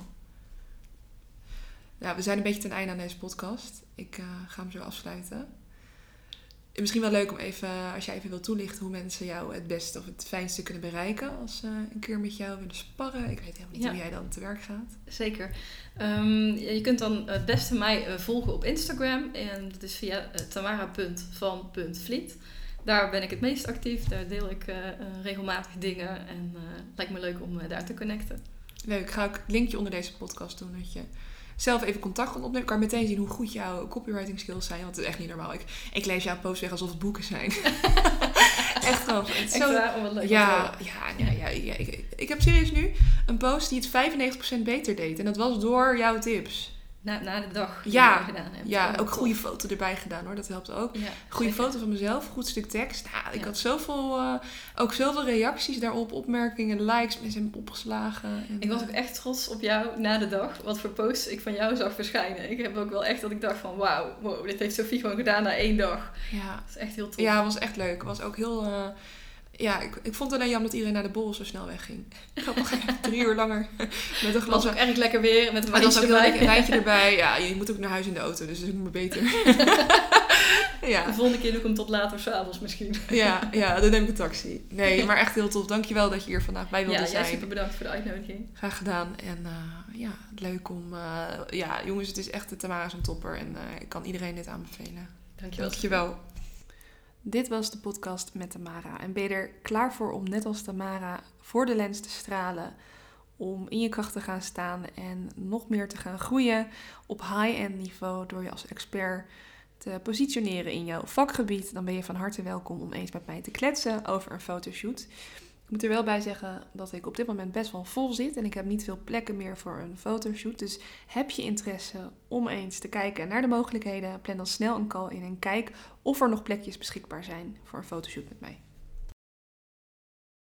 [SPEAKER 1] Ja, we zijn een beetje ten einde aan deze podcast. Ik ga hem zo afsluiten. Misschien wel leuk om even, als jij even wilt toelichten... hoe mensen jou het beste of het fijnste kunnen bereiken... als ze een keer met jou willen sparren. Ik weet helemaal niet hoe jij dan te werk gaat.
[SPEAKER 2] Zeker. Je kunt dan het beste mij volgen op Instagram. En dat is via tamara.van.vliet. Daar ben ik het meest actief. Daar deel ik regelmatig dingen. En het lijkt me leuk om daar te connecten.
[SPEAKER 1] Leuk. Ik ga ook een linkje onder deze podcast doen. Dat je zelf even contact kan opnemen. Ik kan meteen zien hoe goed jouw copywriting skills zijn. Want het is echt niet normaal. Ik lees jouw posts weg alsof het boeken zijn. Echt grappig. Het is
[SPEAKER 2] Echt
[SPEAKER 1] zo...
[SPEAKER 2] waar? Oh, wat leuk.
[SPEAKER 1] Ja. Ik heb serieus nu een post die het 95% beter deed. En dat was door jouw tips.
[SPEAKER 2] Na de dag die
[SPEAKER 1] Ja,
[SPEAKER 2] je gedaan hebt.
[SPEAKER 1] ja,
[SPEAKER 2] Oh,
[SPEAKER 1] ook
[SPEAKER 2] tof.
[SPEAKER 1] goede foto erbij gedaan hoor, dat helpt ook.
[SPEAKER 2] Ja,
[SPEAKER 1] Goede
[SPEAKER 2] zeker.
[SPEAKER 1] foto van mezelf, goed stuk tekst. Nou, ik
[SPEAKER 2] Ja.
[SPEAKER 1] had zoveel, ook zoveel reacties daarop, opmerkingen, likes, mensen hebben opgeslagen. En,
[SPEAKER 2] Ik was ook echt trots op jou na de dag, wat voor posts ik van jou zag verschijnen. Ik heb ook wel echt dat ik dacht van wauw, dit heeft Sophie gewoon gedaan na 1 dag.
[SPEAKER 1] Ja,
[SPEAKER 2] Dat is echt heel tof.
[SPEAKER 1] ja, het was echt leuk. Het was ook heel... ik vond het alleen jammer dat iedereen naar de borrel zo snel wegging. Ik had nog 3 uur langer met een
[SPEAKER 2] Het
[SPEAKER 1] glas.
[SPEAKER 2] was ook erg lekker weer met een
[SPEAKER 1] Maar dat was
[SPEAKER 2] wijntje
[SPEAKER 1] ook
[SPEAKER 2] erbij.
[SPEAKER 1] een wijntje erbij. Ja, je moet ook naar huis in de auto, dus dat is ook maar beter. Ja.
[SPEAKER 2] De volgende keer doe ik hem tot later 's avonds misschien.
[SPEAKER 1] Ja, dan neem ik een taxi. Nee, maar echt heel tof. Dankjewel dat je hier vandaag bij wilde
[SPEAKER 2] Ja,
[SPEAKER 1] zijn.
[SPEAKER 2] jij super bedankt voor de uitnodiging.
[SPEAKER 1] Graag gedaan. En leuk om... jongens, het is echt... Tamara is een topper. En ik kan iedereen dit aanbevelen.
[SPEAKER 2] Dankjewel.
[SPEAKER 1] Dankjewel. Dit was de podcast met Tamara. En ben je er klaar voor om net als Tamara voor de lens te stralen? Om in je kracht te gaan staan en nog meer te gaan groeien op high-end niveau door je als expert te positioneren in jouw vakgebied? Dan ben je van harte welkom om eens met mij te kletsen over een fotoshoot. Ik moet er wel bij zeggen dat ik op dit moment best wel vol zit en ik heb niet veel plekken meer voor een fotoshoot. Dus heb je interesse om eens te kijken naar de mogelijkheden, plan dan snel een call in en kijk of er nog plekjes beschikbaar zijn voor een fotoshoot met mij.